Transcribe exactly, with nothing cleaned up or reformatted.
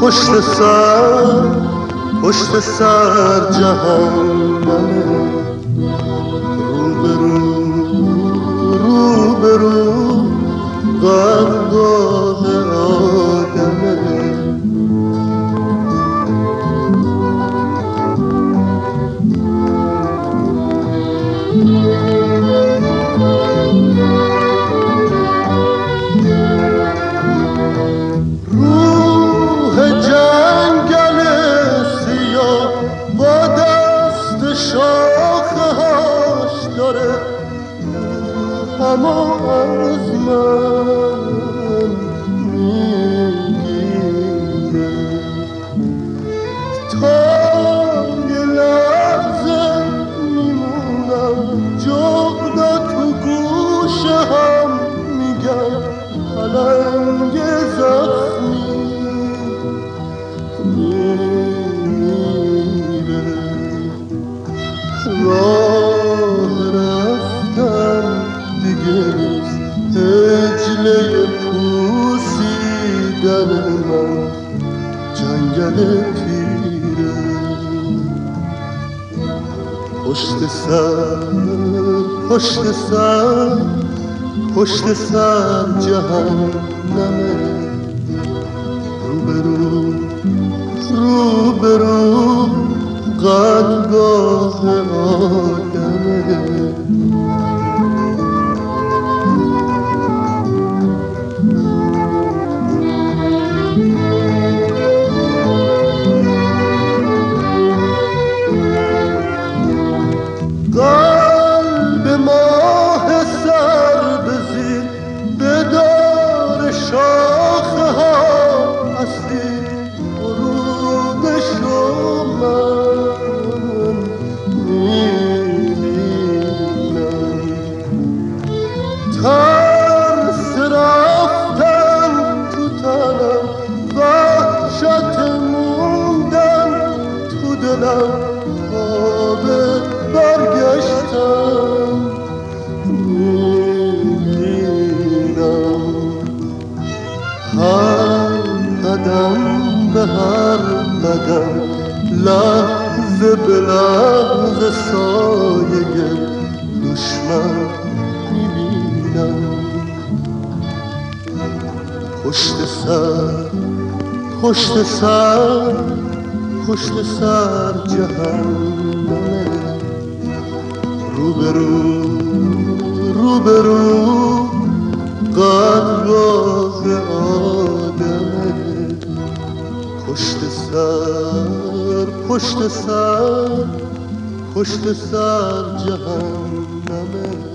پشت سر پشت سر جهنمه، روبرو روبرو قدرگاه آدمه. روح جنگل سیاه با دست شاخه هاش داره اما از من میگیره. تا یه لحظه میمونم جغدا تو گوشه هم میگم پلنگ زخمی میره. راه رفتن دیگه نیست، هجله پوسیدن من جنگل پیره. پشت سر پشت سر پشت سر جهنمه، روبرو روبرو قدرگاه آدمه. قلب ماه سر بزیر بدار شاخه ها هستی، غروبشو من میبینم. ترس رفتن تو تنم، وحشت موندن تو دلم، خواب برگشتم میبینم. هر قدم به هر قدم، لحظه به لحظه سایه دشمن میبینم. پشت سر پشت سر پشت سر جهنمه، روبرو روبرو قدرگاه آدمه. پشت سر پشت سر پشت سر جهنمه.